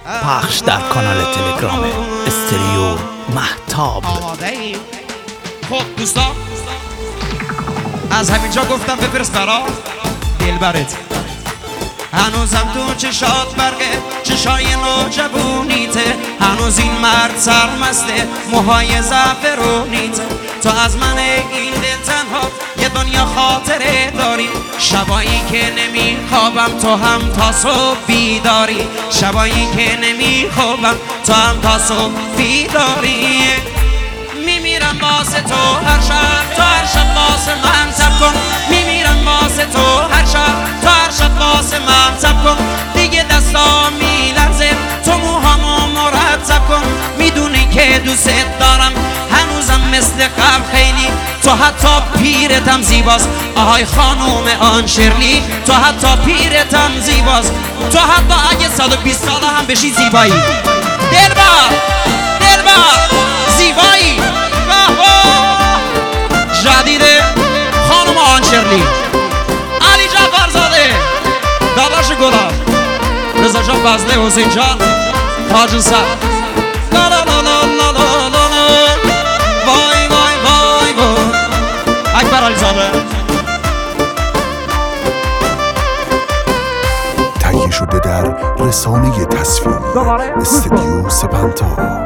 پخش در کانال تلگرام استریو مهتاب. خب دوستان از همینجا گفتم بفرست برا دلبرت. هنوزم تو چشات برقه، چشای نوجوونیته، هنوز این مرد سرمسته، موهای زعفرونیته. تو از من این دل تنها یه دنیا خاطره داری، شبایی که نمیخوابم تو هم تا صبح بیداری، شبایی که نمیخوابم تو هم تا صبح بیداری. میمیرم واسه تو هر شب، تو هر شب واسه من تب کن. میمیرم واسه تو هر شب، تو هر شب واسه من تب کن. دیگه دستا میلرزه، تو موهامو مرتب کن. میدونی که دوست دارم هنوزم مثل قبل خیلی، تو حتی پیرتم زیباست آهای خانوم آن شرلی، تو حتی پیرتم زیباست، تو حتی اگه 120 ساله هم بشی زیبایی. دلبر دلبر زیبایی جدیده خانم آن شرلی. علی جعفرزاده داداش گلاب، رضا جان فضله، حسین جان تاج سر. لا لا لا لا لا لا لا وای وای وای وای اکبر علیزاده. تهیه شده در رسانه تصویر استودیو سپنتا.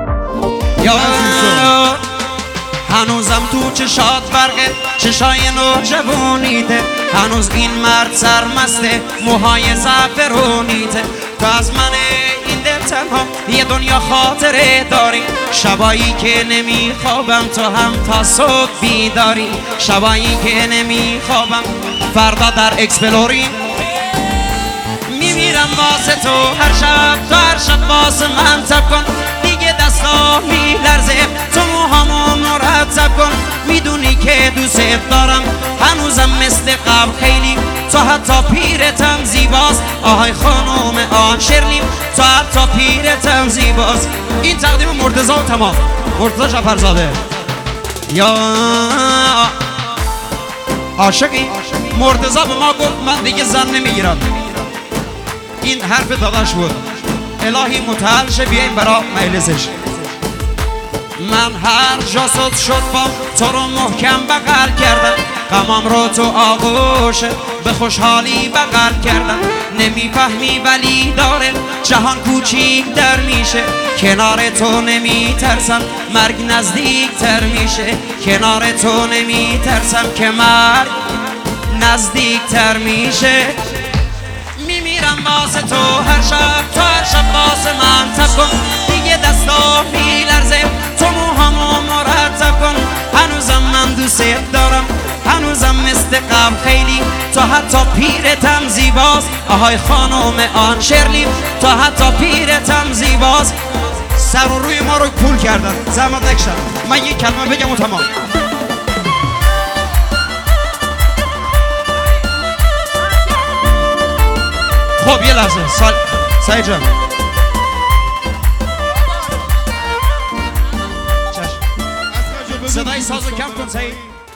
هنوزم تو چشات برقه، چشای نوجوونیته، هنوز این مرد سرمسته، موهای زعفرونیته. تو از من این دل تنها یه دنیا خاطره داری، شبایی که نمیخوابم تو هم تا صبح بیداری، شبایی که نمیخوابم فردا در اکسپلوری. میمیرم واسه تو هر شب، تو هر شب واسه من تب کن. دیگه دستا میلرزه، تو موهامو مرتب کن. میدونی که دوست دارم هنوزم مثل قبل خیلی، تو حتی پیرتم زیباست آهای خانوم آن شرلی، تو حتی پیرتم زیباست. این تقدیم مرتضی و تمام، مرتضی جعفرزاده. یا عاشقی مرتضی به ما گفت من دیگه زن نمیگیرم، این حرف داداش بود. الهی متعال شه بیایم برا مجلسش. من هر جا صد شد با تو رو محکم بغل کردم، غمام رو تو آغوشه به خوشحالی بغل کردم. نمیفهمی ولی داره جهان کوچیک در میشه، کنار تو نمیترسم مرگ نزدیک تر میشه، کنار تو نمیترسم که مرگ نزدیک تر میشه. میمیرم واسه تو هر شب، تو هر شب واسه من تب کن. دیگه دستا میلرزه، تو موهامو مرتب کن. هنوزم من دوست دارم، هنوزم مثل قبل خیلی، تو حتی پیرتم زیباست آهای خانوم آن شرلی، تو حتی پیرتم زیباست. سر و روی ما رو پول کردن، زحمت نکشن، من یک کلمه بگم و تمام. خب یه لحظه سعید جان، صدای سازو کم کن سعید.